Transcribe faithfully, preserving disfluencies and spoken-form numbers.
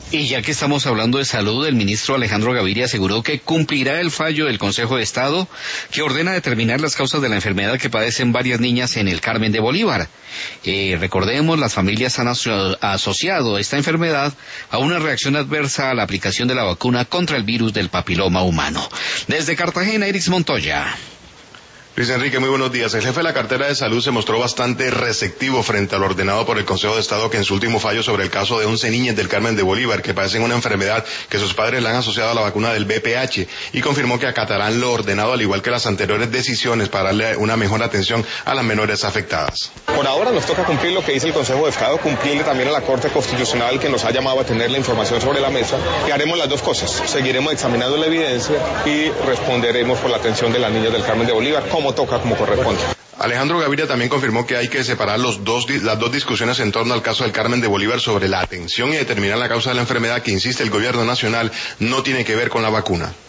Y ya que estamos hablando de salud, el ministro Alejandro Gaviria aseguró que cumplirá el fallo del Consejo de Estado que ordena determinar las causas de la enfermedad que padecen varias niñas en el Carmen de Bolívar. Eh, recordemos, las familias han aso- asociado esta enfermedad a una reacción adversa a la aplicación de la vacuna contra el virus del papiloma humano. Desde Cartagena, Iris Montoya. Luis Enrique, muy buenos días. El jefe de la cartera de salud se mostró bastante receptivo frente a lo ordenado por el Consejo de Estado, que en su último fallo sobre el caso de once niñas del Carmen de Bolívar que padecen una enfermedad que sus padres la han asociado a la vacuna del V P H, y confirmó que acatarán lo ordenado al igual que las anteriores decisiones para darle una mejor atención a las menores afectadas. Por ahora nos toca cumplir lo que dice el Consejo de Estado, cumplirle también a la Corte Constitucional, que nos ha llamado a tener la información sobre la mesa, y haremos las dos cosas. Seguiremos examinando la evidencia y responderemos por la atención de las niñas del Carmen de Bolívar, como toca, como corresponde. Alejandro Gaviria también confirmó que hay que separar los dos, las dos discusiones en torno al caso del Carmen de Bolívar sobre la atención y determinar la causa de la enfermedad, que, insiste el gobierno nacional, no tiene que ver con la vacuna.